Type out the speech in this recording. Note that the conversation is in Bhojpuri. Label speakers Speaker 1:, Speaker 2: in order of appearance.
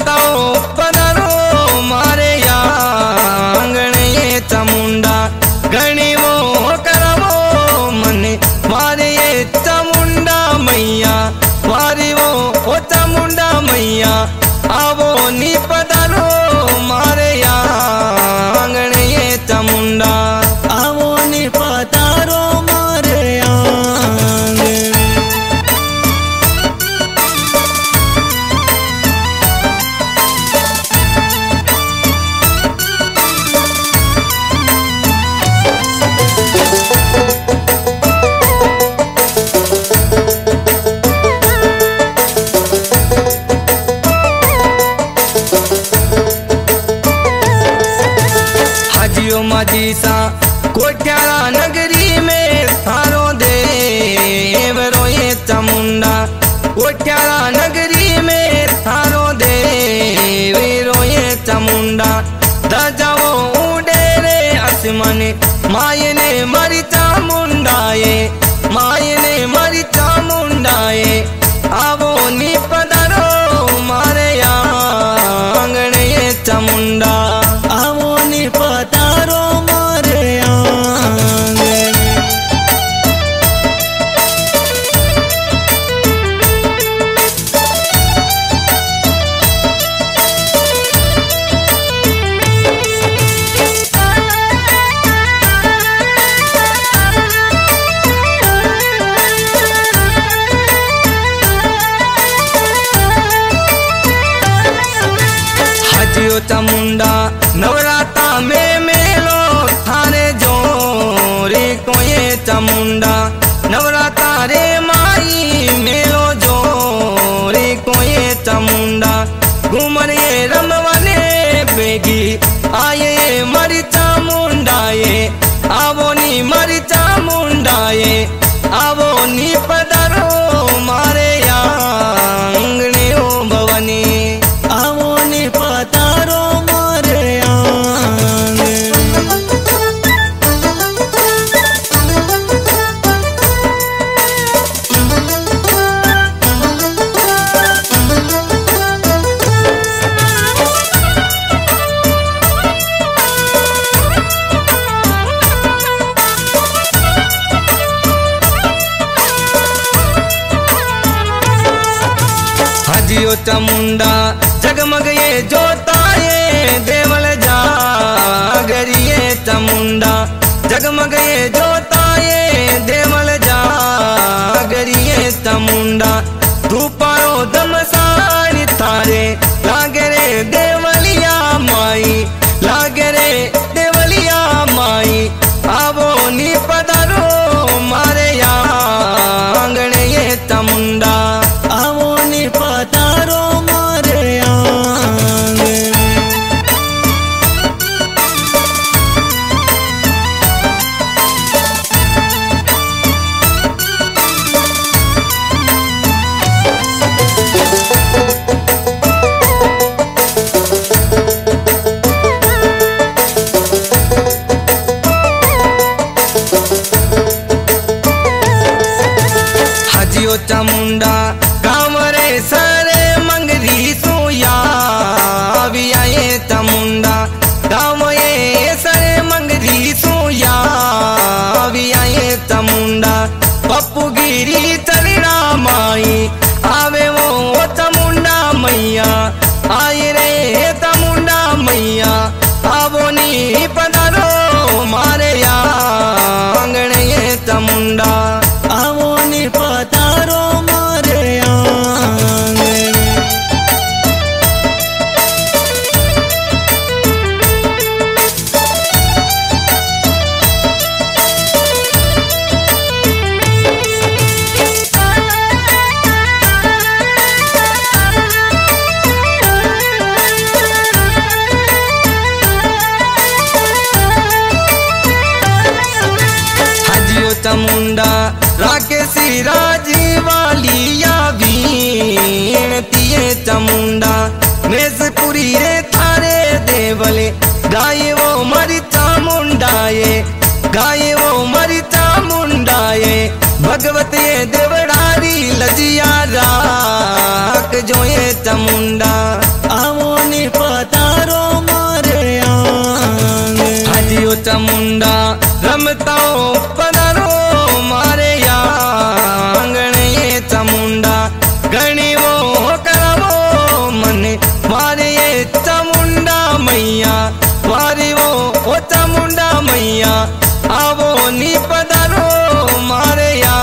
Speaker 1: माताओ पधारो मारे आंगणे ये चामुंडा घणी वो करवो मने मारे ये चामुंडा मैया मारी वो चामुंडा मैया आवो नी पधारो मारे आंगणे ये चामुंडा
Speaker 2: आवो नी पधारो मारे आंगणे।
Speaker 1: हाजियो माजीसा कोठ्याला नगरी में थारो देवरो ये चामुंडा कोठ्याला नगरी में थारो देवरो ये चामुंडा दजाओ उड़े रे आसमाने माये ने मरी चामुंडाए माये ने मरी चामुंडाए आवो नी पधारो मारे आंगणे ये चामुंडा
Speaker 2: आवो नी पधारो मारे आंगणे।
Speaker 1: हाजियो चामुंडा नवराता में मेलो थारे जोरे को ये चामुंडा नवराता रे माई मेलो जोरे को ये चामुंडा घूमर ये रमवने बेगी आये मरी चामुंडाए आवो नी मरी चामुंडाए आवो नी पधारो मारे आंगणे ओ भवानी
Speaker 2: आवो नी पधारो मारे आंगणे।
Speaker 1: हाजियो चामुंडा जगमग ये जोताए देवल जागरिए चामुंडा जगमग ये जोताए देवल जागरिए चामुंडा धूपारो दमसानी थारे लागे रे देवलिया माई लागे रे देवलिया माई आवो नी पधारो मारे आंगणे ये चामुंडा
Speaker 2: आवो नी पधारो मारे आंगणे।
Speaker 1: हाजियो चामुंडा गाँव रे सरे मंगरी सोया विया ये चामुंडा गाँव ये सरे मंगरी सोया विया ये चामुंडा पप्पू गिरी चलना माई आवे वो चामुंडा मैया आए रे चामुंडा मैया आवो नी पधारो मारे आंगणे ये चामुंडा
Speaker 2: आवो नी पधारो मारे आंगणे।
Speaker 1: चामुंडा राकेशी राजी वालिया वीणतीये चामुंडा मेजपुरी रे थारे देवले गाये वो मरी चामुंडाए गाये वो मरी चामुंडाए भगवती देवड़ारी लजिया राख जो ये चामुंडा
Speaker 2: आवो
Speaker 1: मारे ये चामुंडा मैया मारे वो चामुंडा मैया आवो नी पधारो मारे या